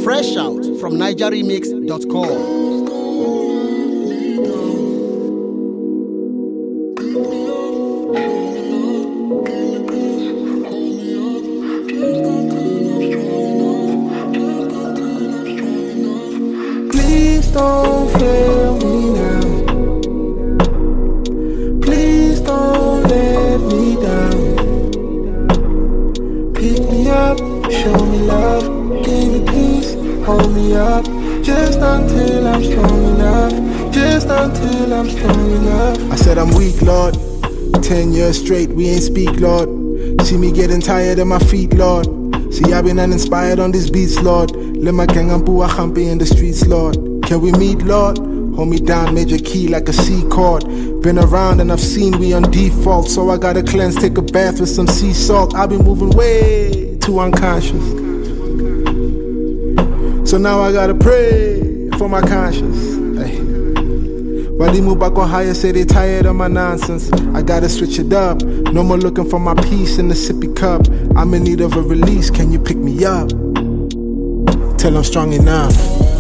Fresh out from NigerRemix.com. Please don't fail me now. Please don't let me down. Pick me up, show me love, give me peace, hold me up. Just until I'm strong enough. Just until I'm strong enough. I said I'm weak, Lord. 10 years straight, we ain't speak, Lord. See me getting tired of my feet, Lord. See, I've been uninspired on these beats, Lord. Let my gang and boo in the streets, Lord. Can we meet, Lord? Hold me down, major key like a C chord. Been around and I've seen we on default. So I gotta cleanse, take a bath with some sea salt. I've been moving way too unconscious. So now I gotta pray for my conscience. Hey. While they move back on higher, say they tired of my nonsense. I gotta switch it up. No more looking for my peace in the sippy cup. I'm in need of a release, can you pick me up? Till I'm strong enough.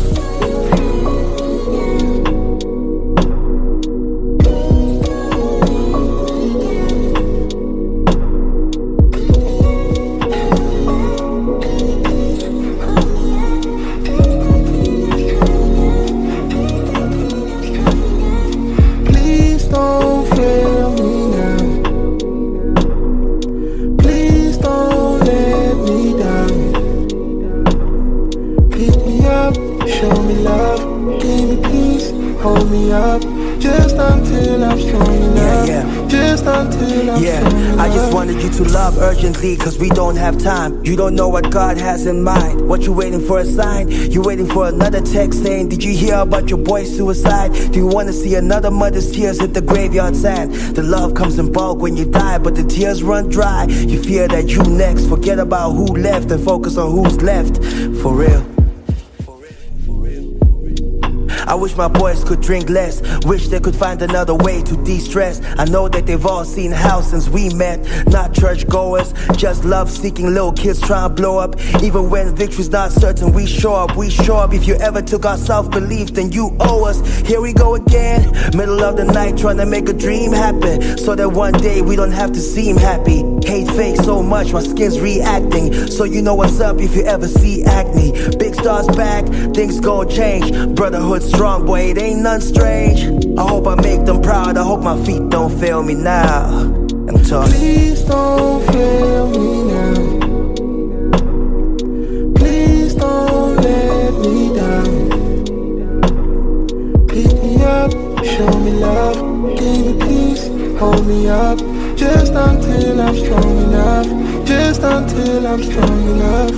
Please don't fail me now. Please don't let me down. Pick me up, show me love, give me peace, hold me up. Just until I'm strong enough. Just until I'm strong enough. I just wanted you to love urgently, cause we don't have time. You don't know what God has in mind. What you waiting for, a sign? You waiting for another text saying, did you hear about your boy's suicide? Do you wanna see another mother's tears hit the graveyard sand? The love comes in bulk when you die, but the tears run dry. You fear that you next, forget about who left and focus on who's left. For real. I wish my boys could drink less. Wish they could find another way to de-stress. I know that they've all seen how since we met. Not church goers, just love-seeking little kids trying to blow up. Even when victory's not certain, we show up, we show up. If you ever took our self-belief, then you owe us. Here we go again, middle of the night trying to make a dream happen, so that one day we don't have to seem happy. Hate fake so much, my skin's reacting. So you know what's up if you ever see acne. Big stars back, things gon' change. Brotherhood strong, boy, it ain't none strange. I hope I make them proud, I hope my feet don't fail me now. I'm talking. Please don't fail me now. Please don't let me down. Pick me up, show me love, give me peace, hold me up. Just until I'm strong enough. Just until I'm strong enough.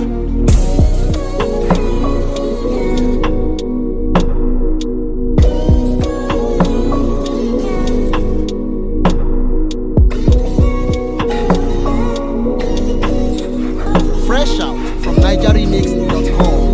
Fresh out from NigerRemix.com.